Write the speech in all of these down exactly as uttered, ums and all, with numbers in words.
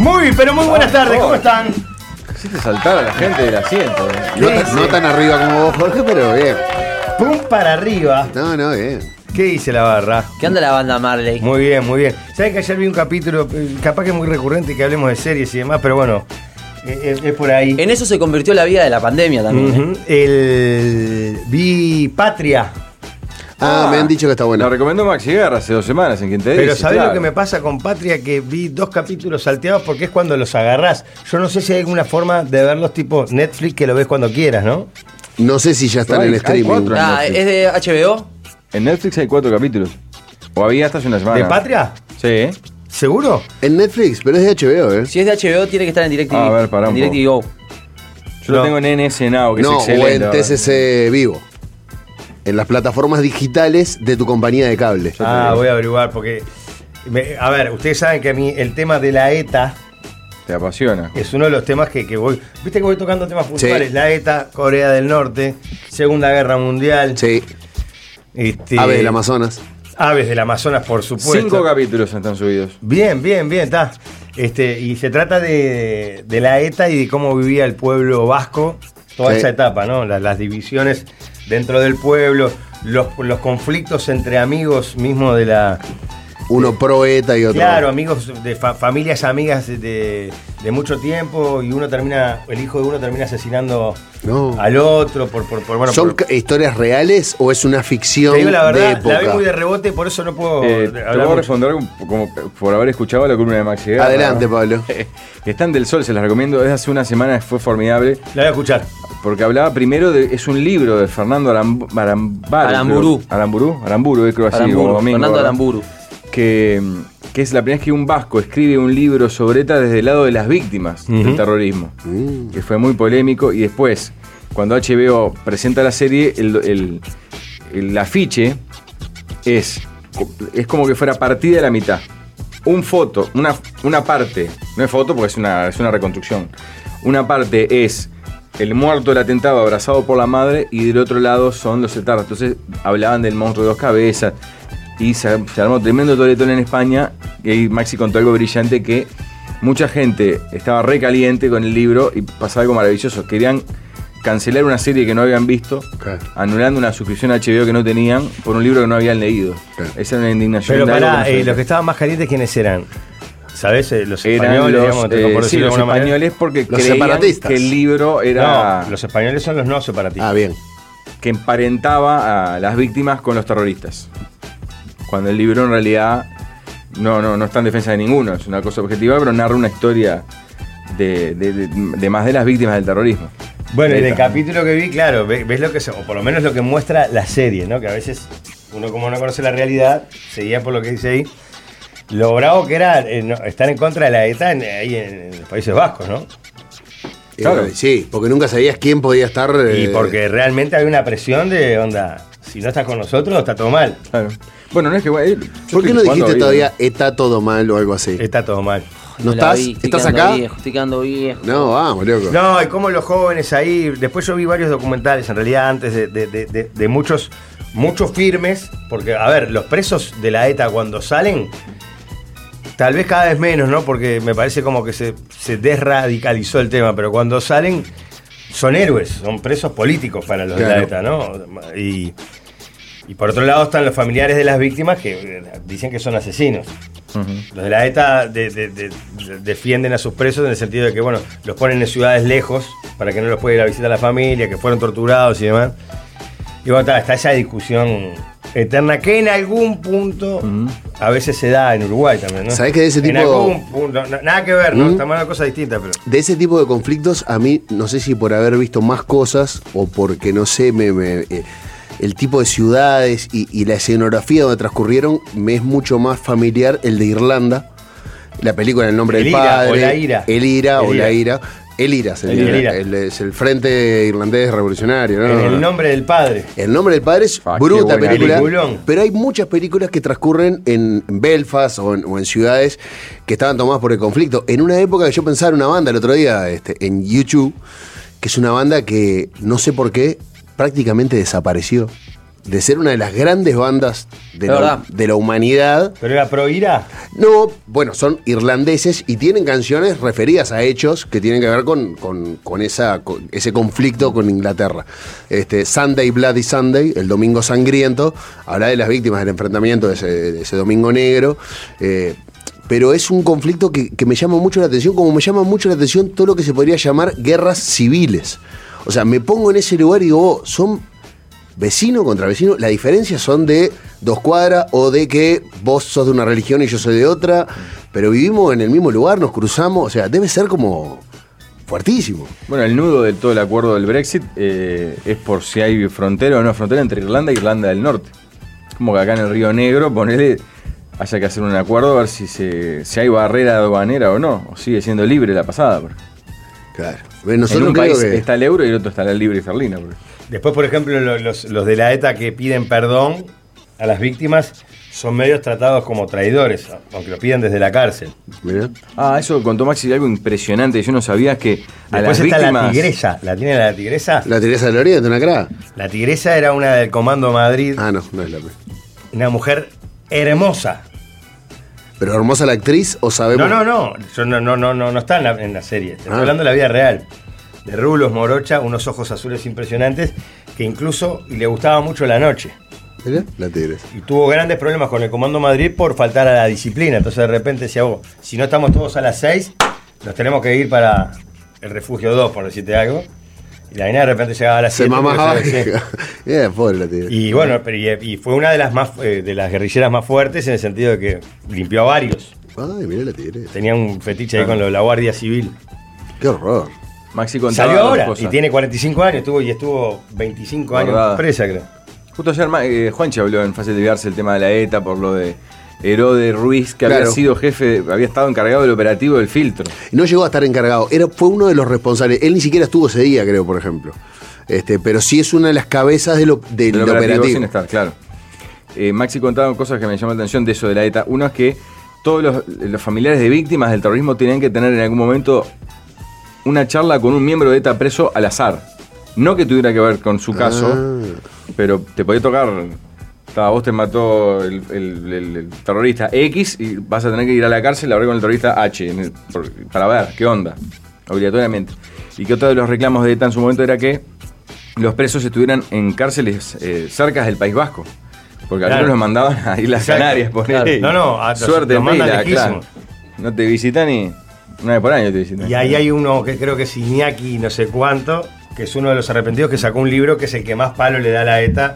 Muy, pero muy buenas tardes, ¿cómo están? Hiciste saltar a la gente del asiento. ¿eh? No, tan, no tan arriba como vos, Jorge, pero bien. Pum para arriba. No, no, bien. ¿Qué dice la barra? ¿Qué onda la banda Marley? Muy bien, muy bien. ¿Sabes que ayer vi un capítulo, capaz que es muy recurrente que hablemos de series y demás, pero bueno, es, es por ahí. En eso se convirtió la vida de la pandemia también. Uh-huh. ¿eh? El vi Patria. Ah, ah, me han dicho que está bueno. Lo recomendó Maxi Guerra hace dos semanas en Quien te dice. Pero ¿sabés claro. lo que me pasa con Patria? Que vi dos capítulos salteados porque es cuando los agarrás. Yo no sé si hay alguna forma de verlos tipo Netflix que lo ves cuando quieras, ¿no? No sé si ya están Hay- en hay streaming. cuatro. Ah, Netflix. ¿es de H B O? En Netflix hay cuatro capítulos. O había hasta hace una semana. ¿De Patria? Sí. ¿Seguro? En Netflix, pero es de H B O, ¿eh? Si es de H B O tiene que estar en DirecTV. Ah, a ver, pará un en DirecTV Go. Yo No. lo tengo en N S Now, que No, es excelente. o en ahora. T C C Vivo. En las plataformas digitales de tu compañía de cable. te Ah, digo. voy a averiguar porque... me- a ver, ustedes saben que a mí el tema de la ETA Te apasiona. es uno de los temas que, que voy... Viste que voy tocando temas puntuales. Sí. La ETA, Corea del Norte, Segunda Guerra Mundial. Sí. Este, Ave del Amazonas. Aves del Amazonas, por supuesto. Cinco capítulos están subidos. Bien, bien, bien, está. Este, y se trata de, de la ETA y de cómo vivía el pueblo vasco toda Sí. esa etapa, ¿no? Las, las divisiones dentro del pueblo, los, los conflictos entre amigos mismo de la... Uno pro ETA y otro. Claro, amigos de fa- familias amigas de, de mucho tiempo y uno termina, el hijo de uno termina asesinando No. al otro por, por, por bueno, ¿Son por- ca- historias reales o es una ficción te digo la de verdad, época? la vi muy de rebote, por eso no puedo Eh, te hablar voy a mucho. responder como por haber escuchado la columna de Maxi Guerra. Adelante, Pablo. Están del Sol, se las recomiendo. Desde hace una semana fue formidable. La voy a escuchar. Porque hablaba primero de. Es un libro de Fernando Aram, Aramburu. Aramburu. creo. Aramburu. Aramburu, eh, creo así. como Aramburu, domingo, Fernando ¿verdad? Aramburu. Que, que es la primera vez que un vasco escribe un libro sobre ETA desde el lado de las víctimas Ujú. del terrorismo. Mm. Que fue muy polémico. Y después, cuando H B O presenta la serie, el, el, el afiche es, es como que fuera partida de la mitad. Un foto, una, una parte, no es foto porque es una, es una reconstrucción. Una parte es el muerto del atentado abrazado por la madre y del otro lado son los etarras. Entonces hablaban del monstruo de dos cabezas y se, se armó tremendo toletón en España. Y ahí Maxi contó algo brillante, que mucha gente estaba re caliente con el libro y pasaba algo maravilloso. Querían cancelar una serie que no habían visto, Claro. anulando una suscripción a H B O que no tenían por un libro que no habían leído. Claro. Esa era una indignación. Pero de algo pará, que no eh, se- los que estaban más calientes, ¿quiénes eran? ¿Sabés? Eh, Los eran españoles, los, digamos, eh, por sí, decirlo de los alguna manera. españoles porque Los creían separatistas. que el libro era No, los españoles son los no separatistas. Ah, bien. que emparentaba a las víctimas con los terroristas. Cuando el libro en realidad no, no, no está en defensa de ninguno, es una cosa objetiva, pero narra una historia de, de- de- de más de las víctimas del terrorismo. Bueno, en el Esta. capítulo que vi, claro, ve- ves lo que se- o por lo menos lo que muestra la serie, ¿no? Que a veces uno como no conoce la realidad, seguía por lo que dice ahí. Lo bravo que era eh, no, estar en contra de la ETA en, ahí en, en los Países Vascos, ¿no? Claro. Eh, sí, porque nunca sabías quién podía estar. Y eh, porque realmente hay una presión de onda, si no estás con nosotros, está todo mal. Claro. Bueno, no es que... bueno, yo ¿Por qué estoy no jugando dijiste ahí, todavía está todo mal o algo así? Está todo mal. ¿No la estás? vi, estoy ¿Estás quedando acá? Viejo, estoy quedando viejo. No, vamos, loco. No, y como los jóvenes ahí. Después yo vi varios documentales, en realidad, antes de, de- de- de- de muchos, muchos firmes. Porque, a ver, los presos de la ETA cuando salen, tal vez cada vez menos, ¿no? Porque me parece como que se, se desradicalizó el tema. Pero cuando salen, son héroes, son presos políticos para los de la Claro. ETA, ¿no? Y, y por otro lado están los familiares de las víctimas que eh, dicen que son asesinos. Ujú. Los de la ETA de- de- de- de- defienden a sus presos en el sentido de que, bueno, los ponen en ciudades lejos para que no los pueda ir a visitar la familia, que fueron torturados y demás. Y bueno, está, está esa discusión eterna que en algún punto Ujú. a veces se da en Uruguay también, ¿no? ¿Sabés que de ese En tipo- algún punto, no- nada que ver, ¿no? ¿Mm? Estamos en una cosa distinta, pero... De ese tipo de conflictos, a mí, no sé si por haber visto más cosas o porque, no sé, me, me- eh, el tipo de ciudades y, y la escenografía donde transcurrieron, me es mucho más familiar el de Irlanda, la película El nombre El del Ira, padre. o La Ira. El Ira El o Ira. La Ira. El Ira, es el, El Ira. Ira. El- es el Frente Irlandés Revolucionario, ¿no? En el nombre del padre. El nombre del padre es Ah, qué bruta buena película, peliculón. pero hay muchas películas que transcurren en Belfast o en, o en ciudades que estaban tomadas por el conflicto. En una época que yo pensaba en una banda el otro día, este, en YouTube, que es una banda que no sé por qué prácticamente desapareció. de ser una de las grandes bandas de, Es la, verdad. de la humanidad. ¿Pero era pro Ira? No, bueno, son irlandeses y tienen canciones referidas a hechos que tienen que ver con, con, con esa, con ese conflicto con Inglaterra. Este, Sunday Bloody Sunday, el domingo sangriento, habla de las víctimas del enfrentamiento de ese, de ese domingo negro. Eh, pero es un conflicto que, que me llama mucho la atención, como me llama mucho la atención todo lo que se podría llamar guerras civiles. O sea, me pongo en ese lugar y digo, oh, son vecino contra vecino, la diferencia son de dos cuadras o de que vos sos de una religión y yo soy de otra, pero vivimos en el mismo lugar, nos cruzamos, o sea, debe ser como fuertísimo. Bueno, el nudo de todo el acuerdo del Brexit eh, es por si hay frontera o no frontera entre Irlanda e Irlanda del Norte. Como que acá en el Río Negro, ponele, haya que hacer un acuerdo a ver si, se, si hay barrera aduanera o no, o sigue siendo libre la pasada. Porque Claro. en Nosotros un creo país que está el euro y el otro está la libre esterlina. Porque Después, por ejemplo, lo- los, los de la ETA que piden perdón a las víctimas son medios tratados como traidores, aunque lo piden desde la cárcel. mirá. Ah, eso contó Maxi algo impresionante que yo no sabía, que a Después las está víctimas... la tigresa. ¿La tiene la tigresa? La Teresa del Oriente, una cra. La tigresa era una del Comando Madrid, Ah, no, no es la. una mujer hermosa. Pero hermosa la actriz o sabemos. No, no, no, yo no, no, no, no, no está en la, en la serie. Estoy Ah. hablando de la vida real. De rulos, morocha, unos ojos azules impresionantes, que incluso y le gustaba mucho la noche. Mirá, la Teresa. Y tuvo grandes problemas con el Comando Madrid por faltar a la disciplina. Entonces de repente decía, vos, si no estamos todos a las seis, nos tenemos que ir para el refugio dos, por decirte algo. Y la mina de repente llegaba a las Se siete. mamaba. porque se- sí. Yeah, pobre la Teresa. Y bueno, pero y, y fue una de las más eh, de las guerrilleras más fuertes en el sentido de que limpió a varios. Ay, mirá la Teresa. Tenía un fetiche ahí con lo de la Guardia Civil. Qué horror. Maxi contaba Salió dos ahora cosas. y tiene cuarenta y cinco años, estuvo y estuvo veinticinco años Guardada. presa, creo. Justo ayer Ma- eh, Juanchi habló en Fácil de Viarse el tema de la ETA por lo de Herode Ruiz, que Claro. había sido jefe, había estado encargado del operativo del filtro. Y no llegó a estar encargado. Era, fue uno de los responsables. Él ni siquiera estuvo ese día, creo, por ejemplo. Este, pero sí es una de las cabezas de lo- del, Del operativo. operativo sin estar, claro. Eh, Maxi contaba cosas que me llamó la atención de eso de la ETA. Uno es que todos los, los familiares de víctimas del terrorismo tenían que tener en algún momento una charla con un miembro de ETA preso al azar. No que tuviera que ver con su caso, Ah. pero te podía tocar. ta, vos te mató el, el- el- el terrorista X y vas a tener que ir a la cárcel a hablar con el terrorista H en el- por- para ver qué onda, obligatoriamente. Y que otro de los reclamos de ETA en su momento era que los presos estuvieran en cárceles eh, cerca del País Vasco. Porque Claro. algunos los mandaban a Islas Exacto. Canarias. ponele. Claro. No, no, a- los- Suerte los en mandan pila, lejísimo. claro. No te visitan ni una vez por año te visitan. Y ahí hay uno que creo que es Iñaki no sé cuánto, que es uno de los arrepentidos que sacó un libro que es el que más palo le da a la ETA.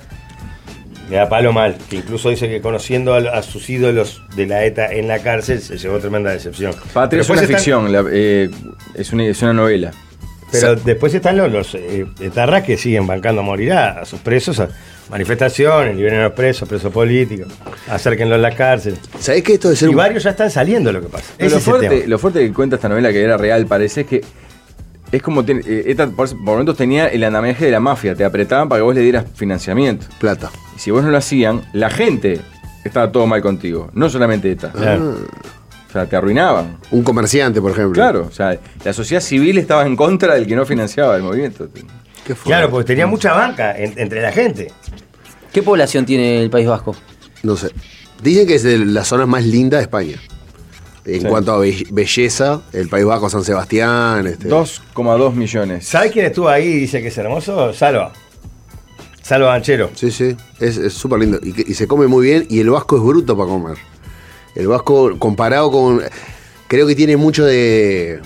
Le da palo mal, que incluso dice que conociendo a, a sus ídolos de la ETA en la cárcel se llevó tremenda decepción. Patria Pero es una después están- ficción, la- eh, es, una, es una novela. Pero después están los, los eh, etarras que siguen bancando a morir a, a sus presos, a manifestaciones, liberen a los presos, presos políticos, acérquenlos a la cárcel. ¿Sabés que esto de ser Y un- varios ya están saliendo, lo que pasa. Pero Ese lo, es el fuerte, tema. lo fuerte que cuenta esta novela, que era real, parece, es que es como tiene- eh, ETA por, por momentos tenía el andamiaje de la mafia, te apretaban para que vos le dieras financiamiento. plata? Y si vos no lo hacían, la gente estaba todo mal contigo, no solamente ETA. Claro. O sea, te arruinaban. Un comerciante, por ejemplo. Claro, o sea, la sociedad civil estaba en contra del que no financiaba el movimiento. Qué fuerte. Claro, porque tenía mucha banca en- entre la gente. ¿Qué población tiene el País Vasco? No sé. Dicen que es de las zonas más lindas de España. En Sí. cuanto a be- belleza, el País Vasco, San Sebastián. Este. dos coma dos millones. ¿Sabes quién estuvo ahí y dice que es hermoso? Salva. Salva Banchero. Sí, sí. Es es súper lindo. Y, que- y se come muy bien. Y el vasco es bruto para comer. El vasco, comparado con. Creo que tiene mucho de.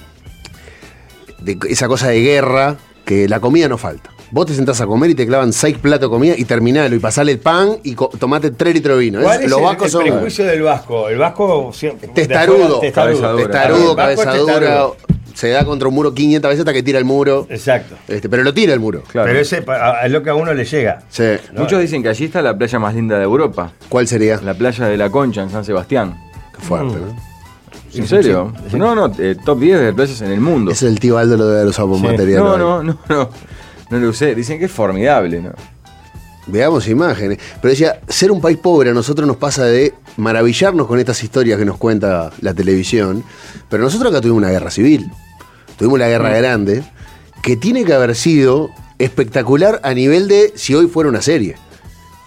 de esa cosa de guerra, que la comida no falta. Vos te sentás a comer y te clavan seis platos de comida y terminalo. Y pasale el pan y co- tomate tres litros de vino. ¿Cuál Es- es los el, vascos el son. prejuicio del vasco? El vasco siempre. Testarudo, de afuera, cabeza dura. testarudo, El vasco es cabeza dura, testarudo. se da contra un muro quinientas veces hasta que tira el muro. Exacto. Este, pero lo tira el muro. Claro. Pero ese pa- a- es lo que a uno le llega. Sí. ¿no? Muchos dicen que allí está la playa más linda de Europa, ¿Cuál sería? la playa de la Concha en San Sebastián. Qué fuerte, Mm. ¿no? ¿En serio? No, no, eh, top diez de playas en el mundo. Ese es el tío Aldo lo debe haber usado por Sí. material. No, hoy. no, no, no. No lo usé. Dicen que es formidable, ¿no? Veamos imágenes. Pero decía, ser un país pobre a nosotros nos pasa de maravillarnos con estas historias que nos cuenta la televisión. Pero nosotros acá tuvimos una guerra civil. Tuvimos la guerra grande, que tiene que haber sido espectacular a nivel de si hoy fuera una serie.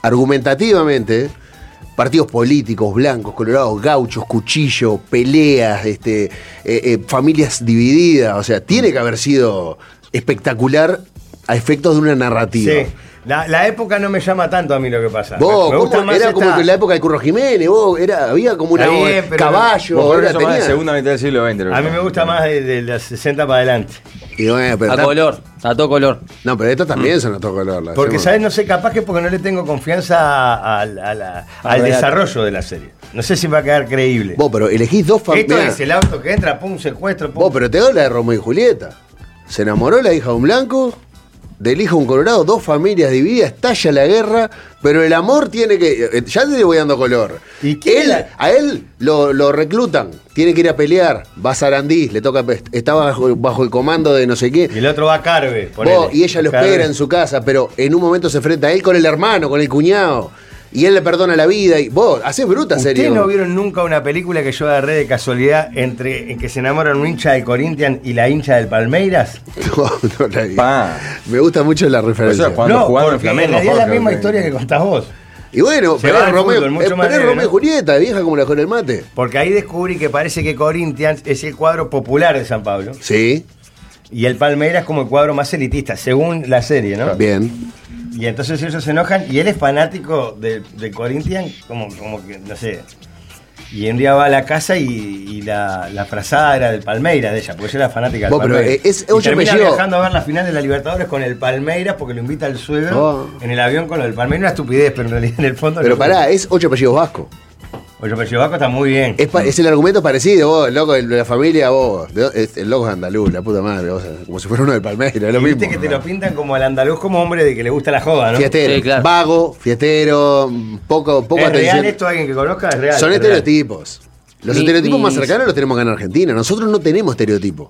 argumentativamente, partidos políticos, blancos, colorados, gauchos, cuchillos, peleas, este, eh, eh, familias divididas, o sea, tiene que haber sido espectacular a efectos de una narrativa. Sí. La, la época no me llama tanto a mí lo que pasa. Vos, me gusta ¿cómo? más Era esta... como que en la época de Curro Jiménez, vos, era, había como una Está bien, pero- caballo, Vos, por era, eso más de tenía- segunda mitad del siglo veinte. A mí me gusta más de, de los sesenta para adelante. Y bueno, pero A está- color, a todo color. No, pero estas también son a todo color. las Porque, hacemos. ¿sabes? No sé, capaz que porque no le tengo confianza al, a la- al relato. desarrollo de la serie. No sé si va a quedar creíble. Vos, pero elegís dos Esto familias. es el auto que entra, pum, secuestro, pum. Vos, pero te doy la de Romeo y Julieta. Se enamoró la hija de un blanco, del hijo de un colorado, dos familias divididas, estalla la guerra, pero el amor tiene que. eh, Ya te voy dando color. ¿Y quién Él- la- A él lo, lo reclutan, tiene que ir a pelear, va a Sarandí, le toca, está bajo, bajo el comando de no sé qué. Y el otro va a Carve. Vos, y ella lo espera en su casa, pero en un momento se enfrenta a él con el hermano, con el cuñado. Y él le perdona la vida. Y vos, hacés bruta serie. ¿Ustedes no vos. vieron nunca una película que yo agarré de casualidad entre en que se enamoran un hincha del Corinthians y la hincha del Palmeiras? No, no la vi. Pa. Me gusta mucho la referencia. Eso, Cuando jugaban en porque Flamengo, en realidad es la Jorge, misma ok. historia que contás vos. Y bueno, Se pero va es al Romeo, fútbol, mucho eh, más pero es leve, Romeo y ¿no? Julieta, vieja como la con el mate. Porque ahí descubrí que parece que Corinthians es el cuadro popular de San Pablo Sí, y el Palmeiras es como el cuadro más elitista, según la serie, ¿no? bien. Y entonces ellos se enojan y él es fanático de, de Corinthians, como, como que, no sé. Y un día va a la casa y, y la, la frazada era del Palmeiras de ella, porque ella era fanática del Vos, pero, Palmeiras. eh, es y ocho termina apellido. viajando a ver la final de la Libertadores con el Palmeiras porque lo invita el suegro Oh. en el avión con lo del Palmeiras. Una estupidez, pero en realidad en el fondo... Pero no- pará, es ocho apellidos vascos. Oye, pero Vasco está muy bien. Es, pa- es el argumento parecido, vos, el loco de la familia, vos. de- es- el loco es andaluz, la puta madre, vos, como si fuera uno del Palmeiras, es lo Y viste mismo. que te lo pintan como al andaluz, como hombre de que le gusta la joda, ¿no? Fiestero, Sí, claro. vago, fiestero, poco, poco ¿Es atención. real esto? ¿Alguien que conozca? Es real. Son es real. estereotipos. Los Mi- estereotipos más mis- cercanos los tenemos acá en Argentina. Nosotros no tenemos estereotipos.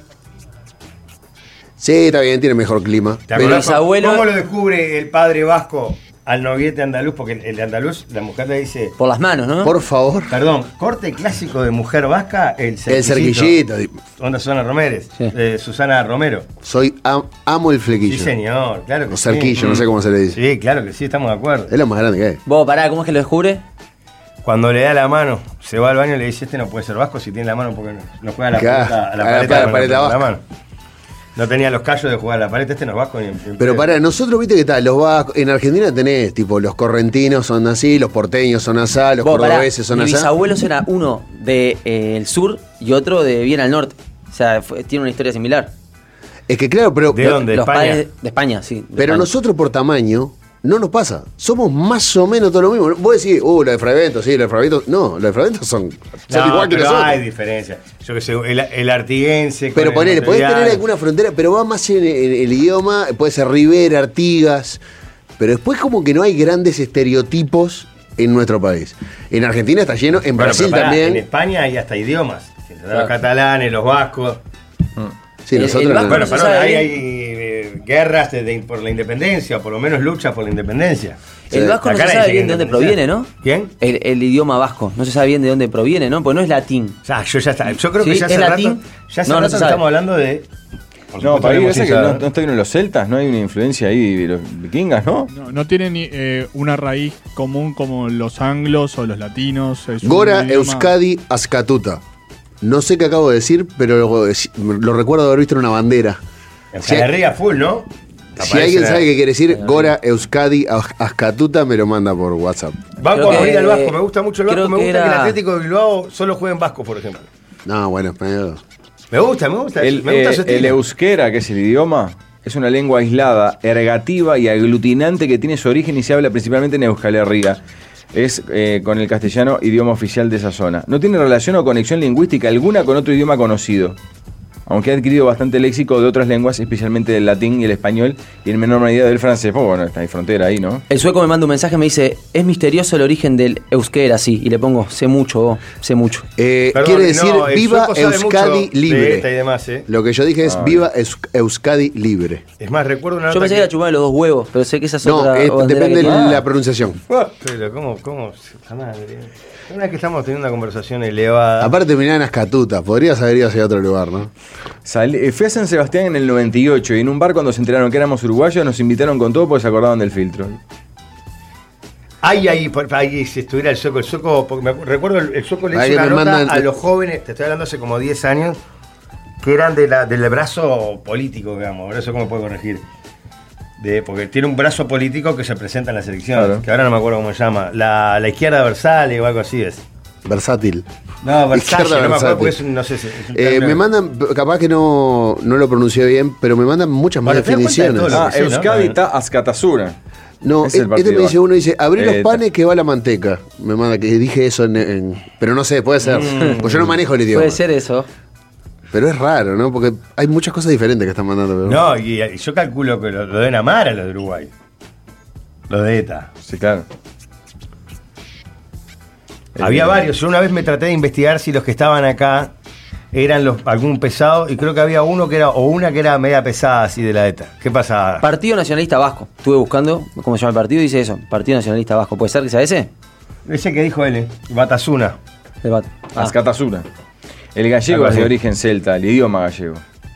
Sí, está bien, tiene mejor clima. ¿Te Pero- acordás mis abuelos- ¿Cómo lo descubre el padre vasco al noviete andaluz? Porque el de andaluz, la mujer le dice... Por las manos, ¿no? por favor. Perdón, corte clásico de mujer vasca, el cerquillito. El cerquillito. Onda Susana Romero. Sí. Eh, Susana Romero. Soy am- amo el flequillo. Sí, señor, claro que O sí. cerquillo, no sé cómo se le dice. Sí, claro que sí, estamos de acuerdo. Es lo más grande que hay. Vos, pará, ¿cómo es que lo descubre? Cuando le da la mano, se va al baño y le dice, este no puede ser vasco si tiene la mano porque no, no juega a la, Claro, pelota- a la a la paleta pa- con paleta la, con la vasca. mano. No tenía los callos de jugar a la paleta, este no es vasco ni en- ni en Pero pedo. para nosotros, viste que tal, los vascos, en Argentina tenés, tipo, los correntinos son así, los porteños son así, los Vos, pará, cordobeses son mi así. bisabuelos era uno del de, eh, el sur y otro de bien al norte. O sea, fue- tiene una historia similar. Es que claro, pero, ¿De dónde? ¿De Los España? padres de España, sí. de pero España. nosotros por tamaño no nos pasa. Somos más o menos todo lo mismo. Vos decís, uh, lo de Fragmento, sí, lo de Fragmento. No, los de Fragmento son, son No, igual que pero nosotros. hay diferencia. Yo que sé, el, el artiguense. con Pero el ponele, podés montevideano. tener alguna frontera, pero va más en el, en el idioma, puede ser Rivera, Artigas, pero después como que no hay grandes estereotipos en nuestro país. En Argentina está lleno, en Bueno, Brasil pero pará, también. En España hay hasta idiomas. Los Claro. catalanes, los vascos. Sí, El- nosotros el no. vasco Bueno, no se perdón, sabe ahí bien. hay eh, guerras de- de- por la independencia, o por lo menos luchas por la independencia. El Sí. vasco no Acá se nadie sabe dice bien de dónde independencia. proviene, ¿no? ¿Quién? El, el idioma vasco. No se sabe bien de dónde proviene, ¿no? Pues no es latín. Ya, yo ya está. Yo creo que Sí, ya ¿es hace rato, latín? ya hace No, no rato se que sabe. estamos hablando de. por No, supuesto para mí que parece hemos que no, sabido, no estuvieron los celtas, no hay una influencia ahí de los vikingas, ¿no? No, no tienen ni, eh, una raíz común como los anglos o los latinos. Es un Gora, idioma- Euskadi, Azcatuta. No sé qué acabo de decir, pero lo, lo recuerdo haber visto en una bandera. Euskal Herria full, ¿no? Si Aparece alguien la- sabe qué quiere decir, Gora, Euskadi, Az- Azcatuta, me lo manda por WhatsApp. Banco Creo a morir que- al Vasco, me gusta mucho el creo Vasco, me que gusta que el era- Atlético de Bilbao solo juegue en Vasco, por ejemplo. No, bueno, español. Me gusta, me gusta, El, me gusta eh, su el estilo. euskera, que es el idioma, es una lengua aislada, ergativa y aglutinante que tiene su origen y se habla principalmente en Euskal Herria. Es eh, con el castellano idioma oficial de esa zona. No tiene relación o conexión lingüística alguna con otro idioma conocido, aunque ha adquirido bastante léxico de otras lenguas, especialmente del latín y el español, y en menor medida del francés. Pues bueno, hay frontera ahí, ¿no? El sueco me manda un mensaje y me dice, es misterioso el origen del euskera, sí. Y le pongo, sé mucho, vos, sé mucho. Eh, Perdón, quiere decir, no, el viva sueco sabe Euskadi mucho de libre. esta y demás, ¿eh? Lo que yo dije es, Ah, viva Eus- Euskadi libre. Es más, recuerdo una Yo nota pensé que era chupar los dos huevos, pero sé que esa es No, otra eh, bandera depende que de tiene. la pronunciación. Pero, ¿cómo, cómo? Puta madre. Una vez que estamos teniendo una conversación elevada. Aparte mirá en Azcatuta, podrías haber ido hacia otro lugar, ¿no? Salí- eh, fui a San Sebastián en el noventa y ocho y en un bar cuando se enteraron que éramos uruguayos nos invitaron con todo porque se acordaban del filtro. Ahí, ahí, por- ahí, si estuviera el Zoco, el Zoco, porque me acu- recuerdo el, el Zoco le Ahí hizo una me nota mandan- a los jóvenes, te estoy hablando hace como diez años, que eran de la, del brazo político, digamos, ahora eso cómo me puede corregir. De, porque tiene un brazo político que se presenta en las elecciones, Claro. que ahora no me acuerdo cómo se llama, la, la izquierda versal o algo así es. Versátil. No, Versace, Izquierda no me acuerdo versátil. porque es un, no sé, es un Eh, término- me mandan, capaz que no, no lo pronuncié bien, pero me mandan muchas más Bueno, te das cuenta de definiciones. todo lo Ah, que sé, ¿no? Euskadi está Azcatasura. No, Es el este partido. me dice uno, dice, abrí los Eh, panes que va la manteca. Me manda que dije eso en, en- pero no sé, puede ser. Mm. Pues yo no manejo el idioma. Puede ser eso. Pero es raro, ¿no? Porque hay muchas cosas diferentes que están mandando. pero- No, y, y yo calculo que lo, lo deben amar a los de Uruguay. Los de ETA. Sí, claro. Había Eh, varios. Yo una vez me traté de investigar si los que estaban acá eran los algún pesado y creo que había uno que era o una que era media pesada así de la ETA. ¿Qué pasa? Partido Nacionalista Vasco. Estuve buscando cómo se llama el partido y dice eso. Partido Nacionalista Vasco. ¿Puede ser que sea ese? Ese que dijo él, Batasuna. Debate. Ah, Azcatasura. El gallego Algo es de así. origen celta, el idioma gallego.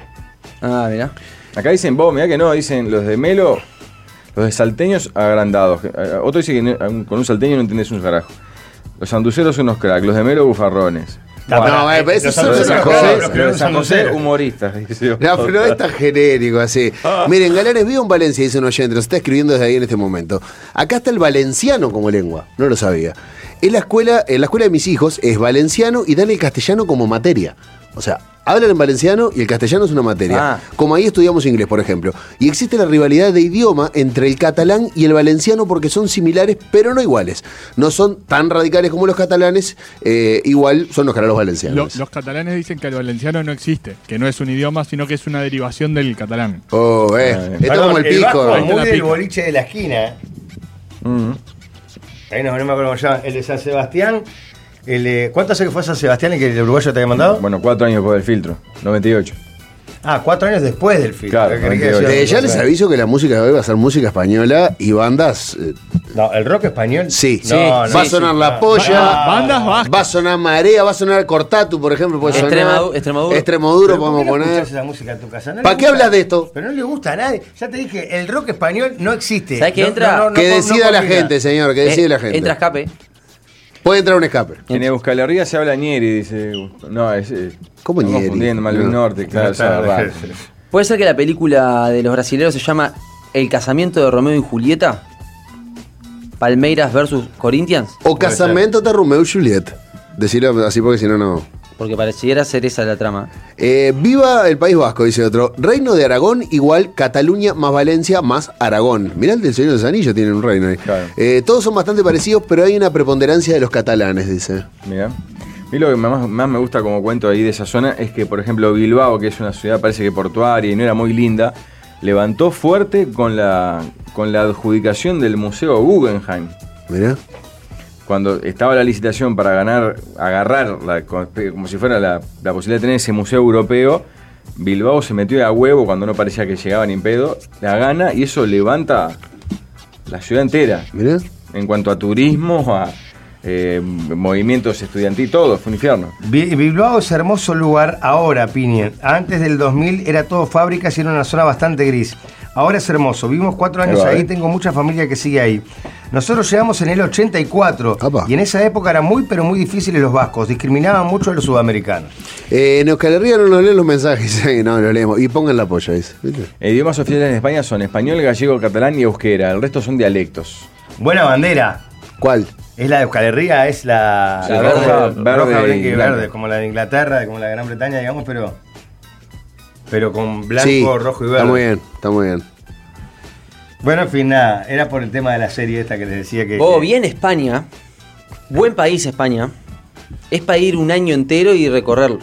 ah mirá. Acá dicen, vos, mirá que no, dicen los de Melo, los de salteños agrandados. Que- eh, Otro dice que no- con un salteño no entendés un carajo. Los sanduceros son unos cracks, los de Melo bufarrones. No, Bueno, eh, eh, pero eso los son sanduceros, otras los cosas. que- Los que de son San José, sanduceros. humoristas. dice. No, pero no es tan genérico así. Miren, Galanes, vivo en Valencia, dice un oyente, nos está escribiendo desde ahí en este momento. Acá está el valenciano como lengua, no lo sabía. En la escuela, en la escuela de mis hijos es valenciano y dan el castellano como materia. O sea, hablan en valenciano y el castellano es una materia. Ah. Como ahí estudiamos inglés, por ejemplo. Y existe la rivalidad de idioma entre el catalán y el valenciano porque son similares, pero no iguales. No son tan radicales como los catalanes, eh, igual son los que harán los Lo- valencianos. los catalanes dicen que el valenciano no existe, que no es un idioma, sino que es una derivación del catalán. Oh, eh. Ah, bien. Esto es Perdón, como el pisco. vasco, Ahí está muy la del pica. boliche de la esquina. Mm. Ahí no, no me acuerdo cómo se llama. El de San Sebastián. El de, ¿cuánto hace que fue a San Sebastián y que el uruguayo te había mandado? Bueno, cuatro años después del filtro, noventa y ocho. Ah, cuatro años después del film. Claro, Creí que noventa y decía ocho. Eh, otra ya cosa. les aviso que la música de hoy va a ser música española y bandas. eh, No, el rock español. sí, Sí, No, va a sí, sonar sí, La no. Polla, Ba- bandas vascas. va a sonar Marea, va a sonar Cortatu, por ejemplo. Puede sonar Extremadu- Extremoduro. Extremoduro ¿Pero por podemos qué no poner. escuchás esa música en tu casa? No le ¿Para qué gusta- hablas de esto? Pero no le gusta a nadie. Ya te dije, el rock español no existe. ¿Sabes qué No- entra? no- no- Que no- decida no la combina. gente, señor, que decide Eh, la gente. Entra escape. Puede entrar un escape. En Euskal Herria se habla ñeri, dice. No, es. eh, ¿Cómo estamos ñeri? confundiendo, Malvin No. Norte, claro, eso es raro. ¿Puede ser que la película de los brasileños se llama El casamiento de Romeo y Julieta? Palmeiras versus Corinthians. O Puede Casamento de Romeo y Juliet. Decirlo así porque si no, no. Porque pareciera ser esa la trama. Eh, viva el País Vasco, dice otro. Reino de Aragón igual Cataluña más Valencia más Aragón. Mirá el del Señor de los Anillos, tiene un reino ahí. Claro. Eh, todos son bastante parecidos, pero hay una preponderancia de los catalanes, dice. Mira. A mí lo que más, más me gusta como cuento ahí de esa zona es que, por ejemplo, Bilbao, que es una ciudad parece que portuaria y no era muy linda, levantó fuerte con la, con la adjudicación del Museo Guggenheim. Mirá. Cuando estaba la licitación para ganar, agarrar, la- como como si fuera la, la posibilidad de tener ese museo europeo, Bilbao se metió de a huevo cuando no parecía que llegaba ni en pedo, la gana y eso levanta la ciudad entera. Mirá. En cuanto a turismo, a eh, movimientos estudiantiles, todo, fue un infierno. Bi- Bilbao es hermoso lugar ahora, Pinien. Antes del dos mil era todo fábricas y era una zona bastante gris. Ahora es hermoso. Vivimos cuatro años Ahí va, ahí, eh. tengo mucha familia que sigue ahí. Nosotros llegamos en el ochenta y cuatro Apa. y en esa época eran muy pero muy difíciles los vascos. Discriminaban mucho a los sudamericanos. Eh, en Euskal Herria no nos leen los mensajes. no, los leemos. Y pongan la polla, dice. ¿Viste? Idiomas oficiales en España son español, gallego, catalán y euskera. El resto son dialectos. Buena bandera. ¿Cuál? Es la de Euskal Herria, es la, Sí, la roja, verde, verde roja, blanca y y blanca. verde, como la de Inglaterra, como la de Gran Bretaña, digamos, pero pero con blanco, Sí, rojo y verde. está muy bien, está muy bien. Bueno, en fin, nada, era por el tema de la serie esta que les decía que... Oh, que- bien España. Buen país España. Es para ir un año entero y recorrerlo.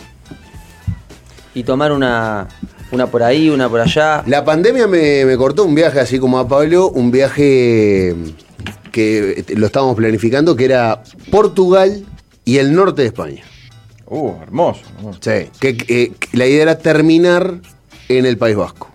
Y tomar una, una por ahí, una por allá. La pandemia me, me cortó un viaje, así como a Pablo, un viaje que lo estábamos planificando, que era Portugal y el norte de España. Uh, hermoso. hermoso. Sí, que, que- que la idea era terminar en el País Vasco.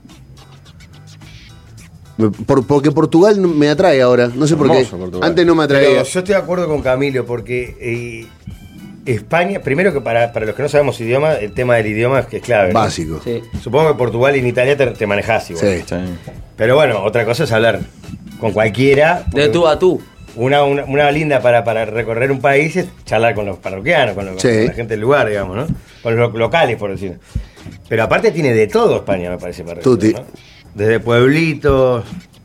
Me- por- porque Portugal no- me atrae ahora, no sé por qué. Hermoso Portugal. Antes no me Pero atraía. yo estoy de acuerdo con Camilo, porque eh, España, primero que para, para los que no sabemos idioma, el tema del idioma es que es clave. ¿no? Básico. Sí. Supongo que Portugal y en Italia te, te manejás igual. Sí. Sí. Pero bueno, otra cosa es hablar con cualquiera. De tú a tú. una, una, una linda para, para recorrer un país es charlar con los parroquianos, con, los, Sí. con la gente del lugar, digamos, ¿no? Con los locales, por decirlo. Pero aparte tiene de todo España, me parece, para Tuti. recorrer, ¿no? Desde pueblitos,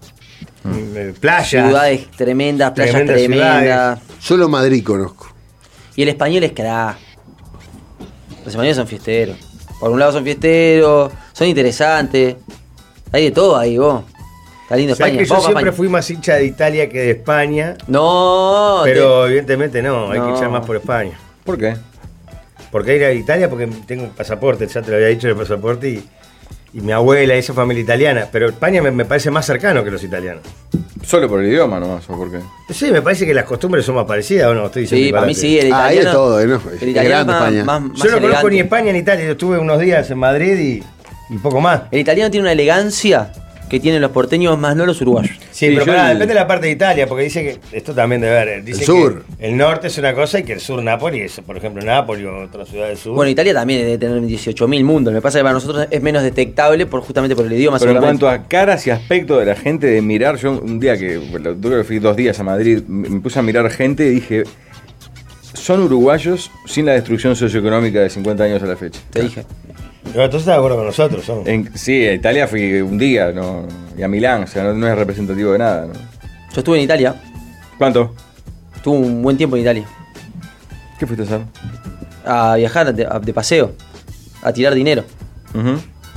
mm. playas. Ciudades tremendas, playas Tremendas tremendas. ciudades. Solo Madrid conozco. Y el español es crack. Los españoles son fiesteros. Por un lado son fiesteros, son interesantes. Hay de todo ahí, vos. Está lindo ¿Sabés España. que yo Vamos pa' siempre España. fui más hincha de Italia que de España? No, Pero evidentemente no, hay No. que echar más por España. ¿Por qué? Porque ir a Italia porque tengo un pasaporte, ya te lo había dicho el pasaporte y, y mi abuela y esa familia italiana. Pero España me, me parece más cercano que los italianos. Solo por el idioma nomás, ¿o por qué? Sí, me parece que las costumbres son más parecidas, ¿o no? Estoy diciendo sí, para mí disparate. sí, el Ah, hay italiano. de todo, ¿eh? ¿no? El Es italiano grande es más, España. más, más Yo no conozco elegante. ni España ni Italia, yo estuve unos días en Madrid y, y poco más. El italiano tiene una elegancia que tienen los porteños, más no los uruguayos. Sí, Sí, pero yo pará, el- depende de la parte de Italia, porque dice que esto también debe ver. Dice El sur. que el norte es una cosa y que el sur Nápoles es, por ejemplo, Nápoles o otra ciudad del sur. Bueno, Italia también debe tener dieciocho mil mundos. Me pasa que para nosotros es menos detectable por justamente por el idioma. Pero en seguramente. cuanto a caras y aspecto de la gente, de mirar, yo un día que, bueno, creo que fui dos días a Madrid, me me puse a mirar gente y dije, son uruguayos sin la destrucción socioeconómica de cincuenta años a la fecha. Te dije. No, entonces estás de acuerdo con nosotros, ¿no? En- sí, a Italia fui un día, no, y a Milán, o sea, no, no es representativo de nada. ¿no? Yo estuve en Italia. ¿Cuánto? Estuve un buen tiempo en Italia. ¿Qué fuiste a hacer? A viajar de, a- de paseo. A tirar dinero. Ujú.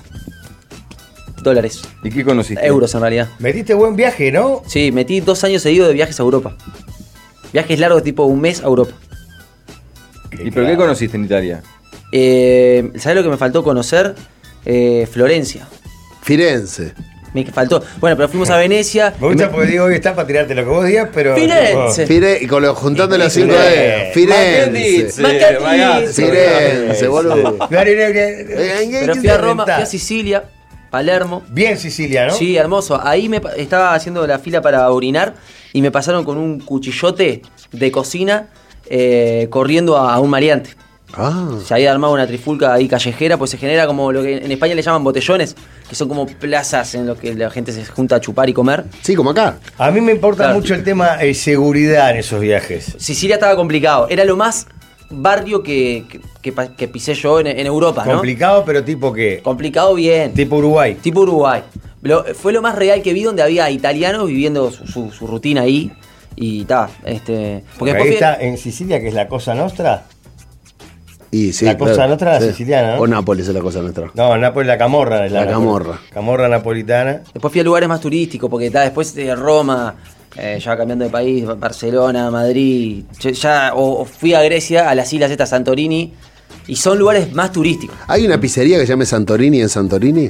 Dólares. ¿Y qué conociste? Euros en realidad. Metiste buen viaje, ¿no? Sí, metí dos años seguidos de viajes a Europa. Viajes largos, tipo un mes a Europa. ¿Y pero qué conociste en Italia? Eh, ¿Sabes lo que me faltó conocer? Eh, Florencia. Firenze. Me faltó. Bueno, pero fuimos a Venecia. Me gusta porque digo, hoy está para tirarte lo que vos digas, pero. Firenze. Fire, y con lo, juntando las cinco Firenze. D. Firenze. Macatizze. Firenze, boludo. Pero fui a Roma, fui a Sicilia, Palermo. Bien Sicilia, ¿no? Sí, hermoso. Ahí me pa- estaba haciendo la fila para orinar y me pasaron con un cuchillote de cocina eh, corriendo a, a un maleante. Ah. Se había armado una trifulca ahí callejera, pues se genera como lo que en España le llaman botellones, que son como plazas en los que la gente se junta a chupar y comer. Sí, como acá. A mí me importa Claro. mucho el tema de seguridad en esos viajes. Sicilia estaba complicado. Era lo más barrio que, que, que pa- que pisé yo en, en Europa, ¿no? Complicado, pero tipo qué? Complicado bien. Tipo Uruguay. Tipo Uruguay. Lo- fue lo más real que vi, donde había italianos viviendo su, su- su rutina ahí. Y ta, este. Porque Porque ahí después fui- está en Sicilia, que es la cosa nostra. Y sí, La cosa claro. nuestra, la Sí. siciliana, ¿no? O Nápoles es la cosa nuestra. No, Nápoles la camorra. es La camorra. Camorra napolitana. Después fui a lugares más turísticos, porque ta, después de Roma, eh, ya cambiando de país, Barcelona, Madrid, ya, ya- o, o fui a Grecia, a las islas estas Santorini, y son lugares más turísticos. ¿Hay una pizzería que se llame Santorini en Santorini?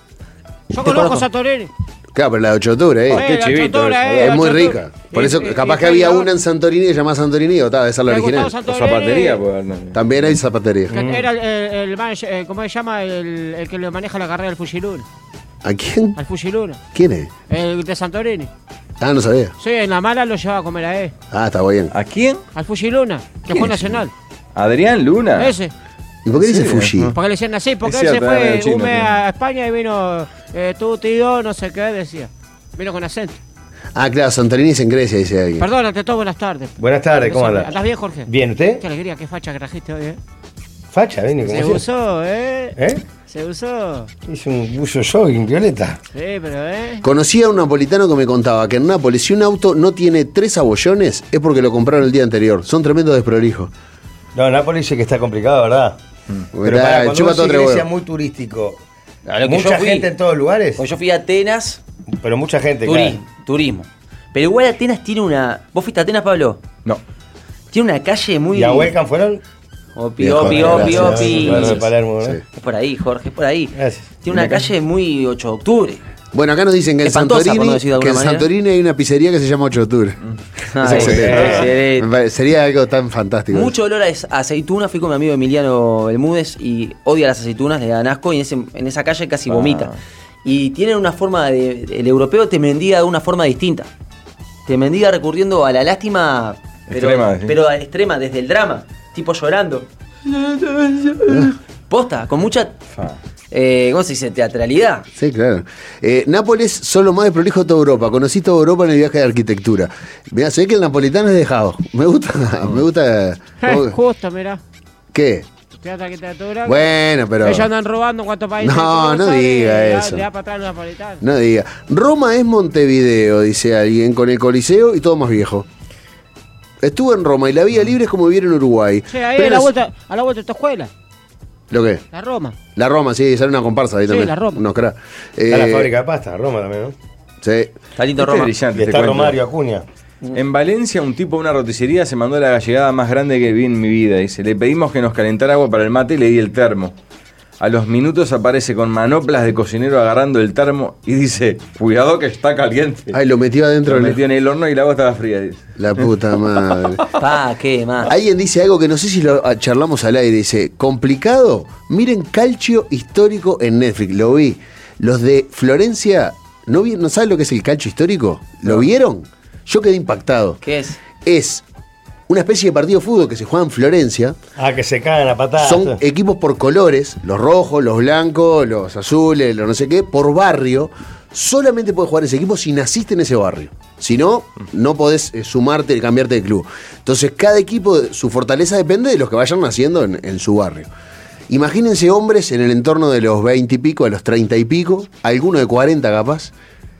Yo Te conozco conozco. Santorini. Claro, pero la de ocho de octubre, ¿eh? Ah, qué la chivito chotora, eso, eh, Es la muy chotora. rica. Por Y- eso, y- capaz y que había yo- una en Santorini que se llamaba Santorini, o tal, esa es la Me original. gustaba O Santorini. zapatería, pues. no. También hay zapatería. Que era el, el, el man- eh, ¿cómo se llama? El, el que le maneja la carrera del Fujiluna. ¿A quién? Al Fujiluna. ¿Quién es? El de Santorini. Ah, no sabía. Sí, en la mala lo llevaba a comer a él. Ah, está bien. ¿A quién? Al Fujiluna, que ¿Quién fue es? nacional. Adrián Luna. Ese. ¿Y por qué dice Sí, Fuji? ajá. Porque le decían así, porque Es él se cierto, era fue medio chino, un mes sí. a España y vino eh, tú, tío, no sé qué, decía. Vino con acento. Ah, claro, Santorini es en Grecia, dice alguien. Perdón, ante todo, buenas tardes. Buenas tardes, ¿cómo andás? ¿Andás bien, Jorge? Bien, ¿usted? Qué alegría, qué facha que trajiste hoy, ¿eh? Facha, ven, Se ¿cómo se usó, ¿eh? ¿Eh? Se usó. Hice un buzo jogging, Violeta. Sí, pero, ¿eh? Conocí a un napolitano que me contaba que en Nápoles, si un auto no tiene tres abollones, es porque lo compraron el día anterior. Son tremendos desprolijos. No, Nápoles dice que está complicado, ¿verdad? Pero Mirá, para cuando chupa vos todo decís tres Grecia huevos. muy turístico, A lo que mucha yo fui, gente en todos lugares, porque yo fui a Atenas, pero mucha gente, turismo, claro. turismo. Pero igual Atenas tiene una. ¿Vos fuiste a Atenas, Pablo? No. Tiene una calle muy. ¿Y a Welcome fueron? Opi, Bien, opi, Jorge, opi, gracias. opi. Claro, de Palermo, ¿no? Sí. Es por ahí, Jorge, es por ahí. Gracias. Tiene una calle muy ocho de octubre. Bueno, acá nos dicen que en Espantosa, por Santorini, no decir de que alguna en manera. Santorini hay una pizzería que se llama ocho de octubre. Es Ay, excelente. excelente. Me pare- Sería algo tan fantástico. Mucho olor a es- a aceituna. Fui con mi amigo Emiliano Bermúdez y odia las aceitunas, le dan asco y en, ese- en esa calle casi Ah. vomita. Y tienen una forma de. El europeo te mendiga de una forma distinta. Te mendiga recurriendo a la lástima. Pero, Extrema, sí. pero a extrema, desde el drama. Tipo llorando. Posta, con mucha. Fa. eh, ¿cómo se dice? Teatralidad. Sí, claro. Eh, Nápoles son lo más desprolijo de toda Europa. Conocí toda Europa en el viaje de arquitectura. Mirá, se ve que el napolitano es dejado. Me gusta, me gusta. Eh, justo, mirá. ¿Qué? Estudiante de arquitectura. Bueno, pero. Ellos andan robando en cuántos países. No, no cruzan y diga le da- eso. Le da para atrás los napolitanos. No diga. Roma es Montevideo, dice alguien, con el Coliseo y todo más viejo. Estuve en Roma y la vía libre es como vivir en Uruguay. Sí, ahí Pero a la es- vuelta, a la vuelta de tu escuela. ¿Lo qué? La Roma. La Roma, sí, sale una comparsa ahí Sí, también. la Roma. Unos crack. Está la Eh, fábrica de pasta, Roma también, ¿no? Sí. Está lindo Este es Roma. brillante, Y te está cuento. Romario Acuña. En Valencia, un tipo de una roticería se mandó la gallegada más grande que vi en mi vida. Dice, le pedimos que nos calentara agua para el mate y le di el termo. A los minutos aparece con manoplas de cocinero agarrando el termo y dice, cuidado que está caliente. Ay, lo metió adentro. Lo del- metió en el horno y el agua estaba fría. Dice. La puta madre. Pa, qué más. Alguien dice algo que no sé si lo ah, charlamos al aire. Dice, complicado. Miren Calcio Histórico en Netflix. Lo vi. Los de Florencia, ¿no, vi, ¿no saben lo que es el calcio histórico? ¿Lo vieron? Yo quedé impactado. ¿Qué es? Es una especie de partido de fútbol que se juega en Florencia. Ah, que se cagan a patadas. Son equipos por colores, los rojos, los blancos, los azules, los no sé qué, por barrio. Solamente puedes jugar ese equipo si naciste en ese barrio. Si no, no podés eh, sumarte, cambiarte de club. Entonces, cada equipo, su fortaleza depende de los que vayan naciendo en, en su barrio. Imagínense hombres en el entorno de los veinte y pico, a los treinta y pico, alguno de cuarenta capaz,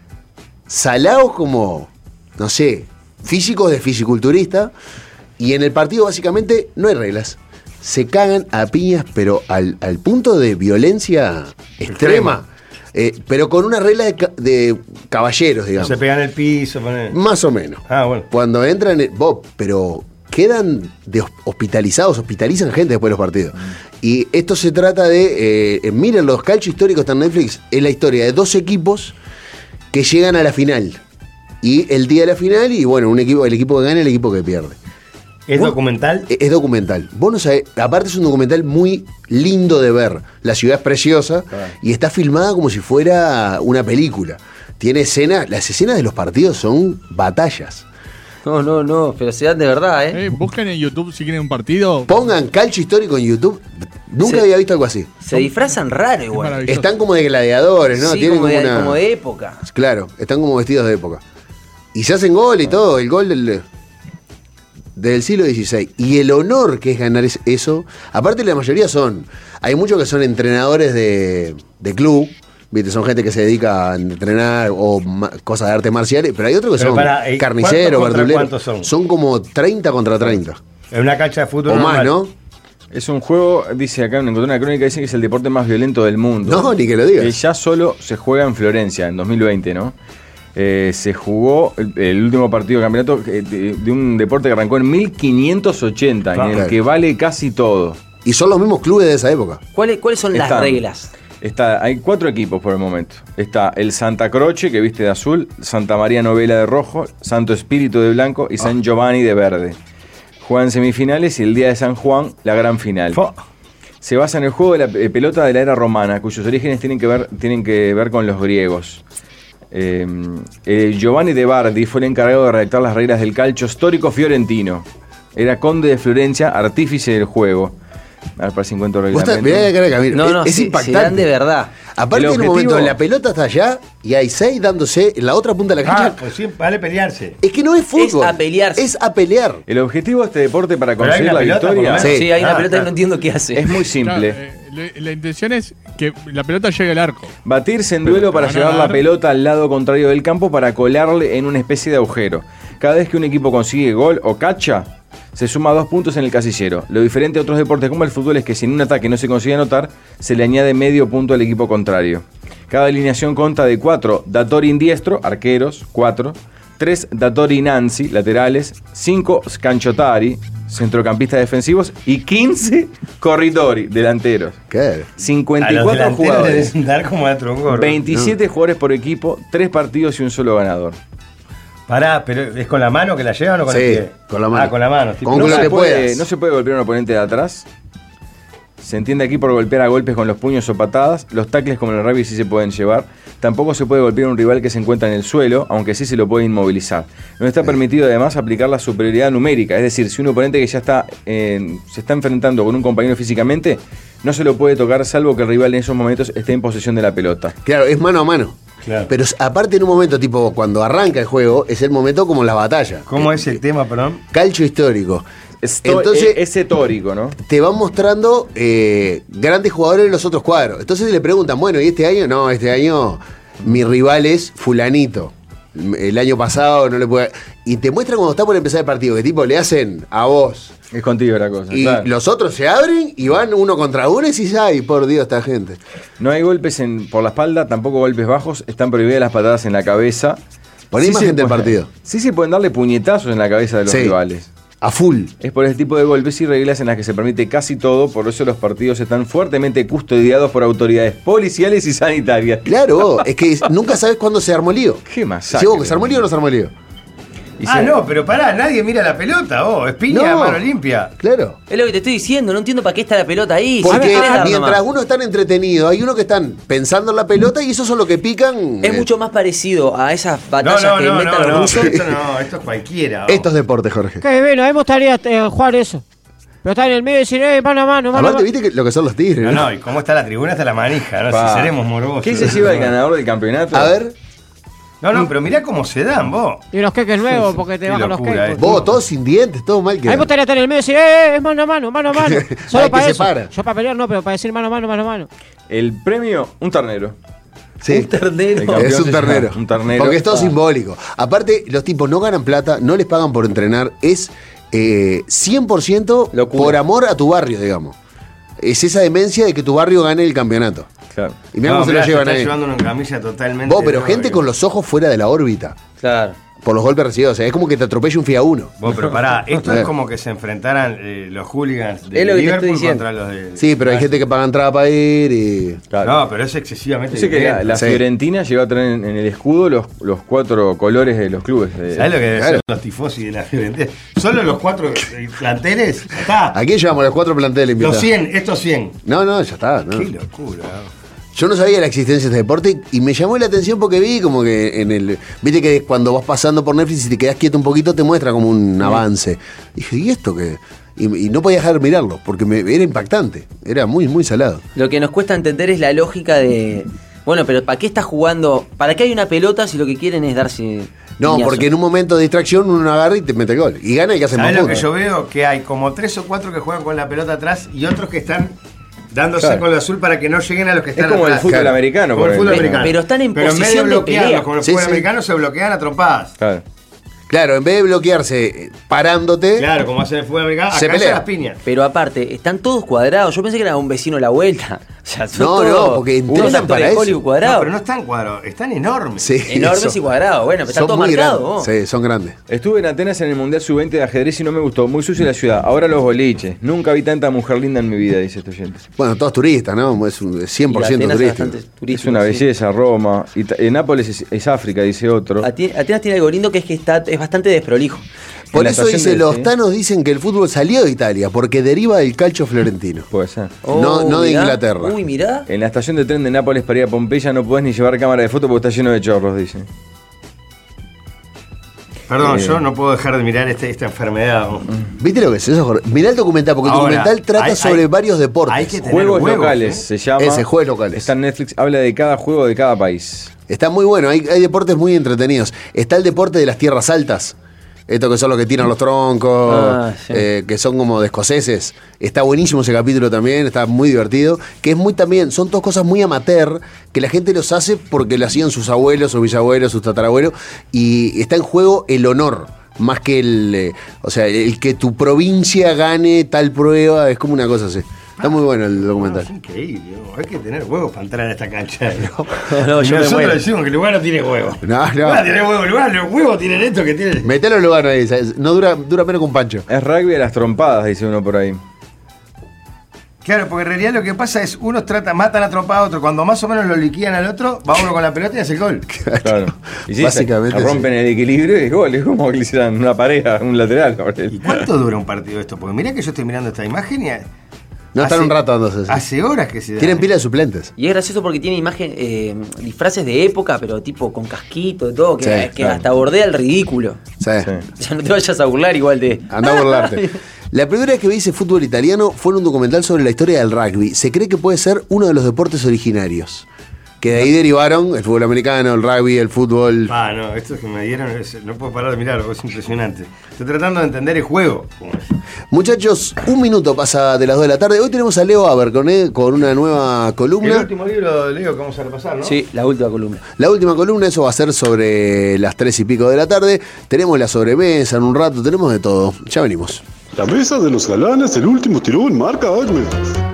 salados como, no sé, físicos de fisiculturista. Y en el partido básicamente no hay reglas. Se cagan a piñas, pero al, al punto de violencia extrema. Eh, pero con una regla de, ca- de caballeros, digamos. Se pegan en el piso. Ponen... Más o menos. Ah, bueno. Cuando entran, eh, Bob, pero quedan de hos- hospitalizados, hospitalizan gente después de los partidos. Y esto se trata de, eh, eh, miren, los calcio históricos están en Netflix, es la historia de dos equipos que llegan a la final. Y el día de la final, y bueno, un equipo, el equipo que gana, el equipo que pierde. ¿Es Vos- documental? Es, es documental. Vos no sabés, aparte es un documental muy lindo de ver. La ciudad es preciosa y está filmada como si fuera una película. Tiene escenas, las escenas de los partidos son batallas. No, no, no, pero se dan de verdad, ¿eh? Eh, busquen en YouTube si quieren un partido. Pongan calcio histórico en YouTube. Nunca Sí. había visto algo así. Se disfrazan raro Es igual. maravilloso. Están como de gladiadores, ¿no? Sí, Tienen como, de, una- como de época. Claro, están como vestidos de época. Y se hacen gol y todo, el gol del, del siglo dieciséis. Y el honor que es ganar es- eso. Aparte la mayoría son, hay muchos que son entrenadores de, de club, ¿viste? Son gente que se dedica a entrenar o ma- cosas de artes marciales, pero hay otros que Pero son pará, ¿y carniceros, cuántos contra verduleros. cuántos son? como treinta contra treinta. En una cancha de fútbol O más, normal. ¿no? Es un juego, dice acá, encontré una crónica, dice que es el deporte más violento del mundo. No, ni que lo digas. Que ya solo se juega en Florencia, en dos mil veinte, ¿no? Eh, se jugó el, el último partido de campeonato eh, de, de un deporte que arrancó en mil quinientos ochenta, en Claro. el que vale casi todo. Y son los mismos clubes de esa época. ¿Cuáles, ¿Cuáles son las Están- reglas? Está, hay cuatro equipos por el momento. Está el Santa Croce, que viste de azul, Santa María Novela de rojo, Santo Espíritu de blanco y San Giovanni de verde. Juegan semifinales y el día de San Juan, la gran final. Fo. Se basa en el juego de la eh, pelota de la era romana, cuyos orígenes tienen que ver, tienen que ver con los griegos. Eh, eh, Giovanni de Bardi fue el encargado de redactar las reglas del calcio histórico fiorentino. Era conde de Florencia, artífice del juego. A ver, para si encuentro Vos estás- reglamento. mirá la cara de Camilo. No, no, es, es se- impactante. se dan de verdad. Aparte, El en un objetivo- momento la pelota está allá y hay seis dándose en la otra punta de la cancha. Ah, pues sí, vale pelearse. Es que no es fútbol. Es a pelearse. Es a pelear. El objetivo de este deporte para Pero hay conseguir una la pelota, por lo victoria menos. Sí. Sí, hay una Ah, pelota y claro. no entiendo qué hace. es muy Claro, simple. eh, la, la intención es que la pelota llegue al arco. Batirse en Pero duelo te para van a llevar la dar- pelota al lado contrario del campo para colarle en una especie de agujero. Cada vez que un equipo consigue gol o cacha, se suma dos puntos en el casillero. Lo diferente a otros deportes como el fútbol es que si en un ataque no se consigue anotar, se le añade medio punto al equipo contrario. Cada alineación consta de cuatro datori indiestro, arqueros, cuatro, tres datori nanzi, laterales, cinco scanchotari, centrocampistas defensivos y quince corridori, delanteros. ¿Qué? cincuenta A y los cuatro delanteros jugadores. deben dar como a troncor. veintisiete jugadores por equipo, tres partidos y un solo ganador. Pará, pero ¿es con la mano que la llevan o con Sí, el pie? con la mano. Ah, con la mano. tipo- Con No lo se, que puede, puedas. no se puede golpear a un oponente de atrás. Se entiende aquí por golpear a golpes con los puños o patadas. Los tacles como en el rugby sí se pueden llevar. Tampoco se puede golpear a un rival que se encuentra en el suelo, aunque sí se lo puede inmovilizar. No está permitido además aplicar la superioridad numérica, es decir, si un oponente que ya está eh, se está enfrentando con un compañero físicamente, no se lo puede tocar salvo que el rival en esos momentos esté en posesión de la pelota. Claro, es mano a mano. Claro. Pero aparte en un momento, tipo, cuando arranca el juego, es el momento como la batalla. ¿Cómo es el tema, perdón? Calcio histórico. Esto, Entonces, es, es etórico, ¿no? te van mostrando eh, grandes jugadores de los otros cuadros. Entonces le preguntan, bueno, ¿y este año? No, este año mi rival es fulanito. El año pasado no le puede... Y te muestran cuando está por empezar el partido, que tipo le hacen a vos. Es contigo la cosa. Y claro. los otros se abren y van uno contra uno y dices, ay, por Dios, esta gente. No hay golpes en, por la espalda, tampoco golpes bajos, están prohibidas las patadas en la cabeza. Poné imagen se del puede- partido. Sí se pueden darle puñetazos en la cabeza de los Sí. rivales. A full. Es por ese tipo de golpes y reglas en las que se permite casi todo, por eso los partidos están fuertemente custodiados por autoridades policiales y sanitarias. Claro, es que nunca sabes cuándo se armó lío. Qué masacre. Si vos, ¿se armó lío o no se armó lío? Y Ah, se- no, pero pará, nadie mira la pelota, vos. Es piña, No. mano limpia. Claro. Es lo que te estoy diciendo, no entiendo para qué está la pelota ahí. Porque Si querés dar mientras nomás. uno está entretenido, hay uno que están pensando en la pelota y esos son los que pican. Es eh, mucho más parecido a esas No, batallas no, que no, inventan no, los no, rusos. esto no, esto es cualquiera. vos. Estos deportes, Jorge. Qué bueno, a mí me gustaría eh, jugar eso. Pero está en el medio y decir, eh, mano a mano, mano a Aparte, mano. viste que lo que son los tigres. No, ¿no? no, y cómo está la tribuna, está la manija, ¿no? Pa. Si seremos morbosos. ¿Qué se lleva el ganador del campeonato? A ver, No, no, pero mirá cómo se dan, vos. Y los queques nuevos porque te Qué bajan los locura, queques. eh. vos, todos sin dientes, todo mal A mí que. me gustaría estar en el medio y decir, eh, es mano a mano, mano a mano. Hay Solo que para eso. separar. Yo para pelear no, pero para decir mano a mano, mano a mano. El premio, un ternero. Sí. Un ternero. El campeón Es un se llama ternero. un ternero. Porque es todo Ah. simbólico. Aparte, los tipos no ganan plata, no les pagan por entrenar. Es eh, cien por ciento Locura. por amor a tu barrio, digamos. Es esa demencia de que tu barrio gane el campeonato. Claro. Y mirá No, cómo se mirá, lo te llevan está ahí. llevando una camilla totalmente. Vos, pero no, gente eh. con los ojos fuera de la órbita. Claro. Por los golpes recibidos. O sea, es como que te atropelle un F I A uno. Vos, pero pará, esto Eh. es como que se enfrentaran eh, los hooligans de Es lo que te Liverpool estoy diciendo. contra los de. Sí, pero hay gente que paga entrada para ir y. Claro. No, pero es excesivamente. Dice que la, violento. la Sí. Fiorentina llegó a tener en, en el escudo los, los cuatro colores de los clubes. de- ¿Sabés lo que deben Claro. ser los tifosi de la Fiorentina? Solo los cuatro eh, planteles, ya está. Aquí llevamos los cuatro planteles invitados. Los cien, estos cien. No, no, ya está. ¿no? Qué locura. Yo no sabía la existencia de este deporte y me llamó la atención porque vi como que en el. Viste que cuando vas pasando por Netflix y te quedas quieto un poquito, te muestra como un avance. Dije, ¿y esto qué? Y, y no podía dejar de mirarlo porque me, era impactante. Era muy, muy salado. Lo que nos cuesta entender es la lógica de. Bueno, pero ¿para qué estás jugando? ¿Para qué hay una pelota si lo que quieren es darse. No, piñazo? porque en un momento de distracción uno agarra y te mete gol. Y gana y que hace más ¿Sabés lo que puntos. yo veo? Que hay como tres o cuatro que juegan con la pelota atrás y otros que están dándose Claro. con el azul para que no lleguen a los que Es están como el atrás. fútbol Claro. americano. Como el por fútbol ejemplo. americano. Pero están en Pero en vez de posición de bloquearlos, pelea. como el Sí, fútbol sí. americano se bloquean a trompadas. Claro. Claro, en vez de bloquearse eh, parándote. Claro, como hacen el fútbol americano, Se acá pelea. se las piñas. Pero aparte, están todos cuadrados. Yo pensé que era un vecino a la vuelta. O sea, son No, todos no, porque unos entrenan actores para de eso. Hollywood No, cuadrados. pero no están cuadrados, están enormes. Sí, Enormes eso. y cuadrados. Bueno, pero están Son todos muy marcados. grandes. vos. Sí, son grandes. Estuve en Atenas en el Mundial sub veinte de ajedrez y no me gustó. Muy sucia la ciudad. Ahora los boliches. Nunca vi tanta mujer linda en mi vida, dice este oyente. Bueno, todos turistas, ¿no? Es un cien por ciento Y Atenas es turístico. bastante turístico, Es una sí. belleza, Roma. Ita- eh, Nápoles es, es África, dice otro. Ati- Atenas tiene algo lindo que es que está, es bastante desprolijo. Por En la eso estación dice, de- los sí. tanos dicen que el fútbol salió de Italia, porque deriva del calcio florentino. Puede ser. No- no de mirá. Inglaterra. Uy, mirá. En la estación de tren de Nápoles para ir a Pompeya no podés ni llevar cámara de foto porque está lleno de chorros, dice. Perdón, Eh. yo no puedo dejar de mirar este- esta enfermedad. ¿Viste lo que es eso, Jorge? Mirá el documental, porque Ahora, el documental trata hay- sobre hay- varios deportes. hay que tener Juegos huevos, locales ¿eh? se llama. Ese, juegos locales. Está en Netflix, habla de cada juego de cada país. Está muy bueno, hay, hay deportes muy entretenidos. Está el deporte de las tierras altas. Estos que son los que tiran los troncos, Ah, sí. eh, que son como de escoceses. Está buenísimo ese capítulo también, está muy divertido. Que es muy también, son dos cosas muy amateur, que la gente los hace porque lo hacían sus abuelos, sus bisabuelos, sus tatarabuelos. Y está en juego el honor, más que el. eh, o sea, el que tu provincia gane tal prueba, es como una cosa así. Está muy bueno el No, documental. es increíble, ¿no? Hay que tener huevos para entrar a esta cancha. No, no, yo me Nosotros muero. decimos que el lugar no tiene huevos. No, no. Lugar tiene huevos, lugar, los huevos tienen esto que tienen. Metelo en lugar ahí, ¿sabes? No dura, dura menos que un pancho. Es rugby a las trompadas, dice uno por ahí. Claro, porque en realidad lo que pasa es unos tratan, matan a trompada a otro, cuando más o menos lo liquidan al otro, va uno con la pelota y hace el gol. Claro. Y sí, Básicamente se- rompen el equilibrio y es gol. Es como que le hicieran una pareja, un lateral. ¿Y cuánto dura un partido de esto? Porque mirá que yo estoy mirando esta imagen y No están Hace- un rato dándose. Hace horas que se da. Tienen pila de suplentes. Y es gracioso porque tiene imagen, eh, disfraces de época, pero tipo con casquito y todo, que, Sí, que claro. hasta bordea el ridículo. Sí. Sí. Ya no te vayas a burlar igual de. Anda a burlarte. La primera vez que vi ese fútbol italiano fue en un documental sobre la historia del rugby. Se cree que puede ser uno de los deportes originarios. Que de ahí derivaron el fútbol americano, el rugby, el fútbol. Ah, no, esto que me dieron, es- no puedo parar de mirarlo, es impresionante. Estoy tratando de entender el juego. Muchachos, un minuto pasa de las dos de la tarde. Hoy tenemos a Leo Abercon eh, con una nueva El columna. último libro, Leo, que vamos a repasar, ¿no? Sí, la última columna. La última columna, eso va a ser sobre las tres y pico de la tarde. Tenemos la sobremesa en un rato, tenemos de todo. Ya venimos. La mesa de los galanes, el último tirón, marca Acme.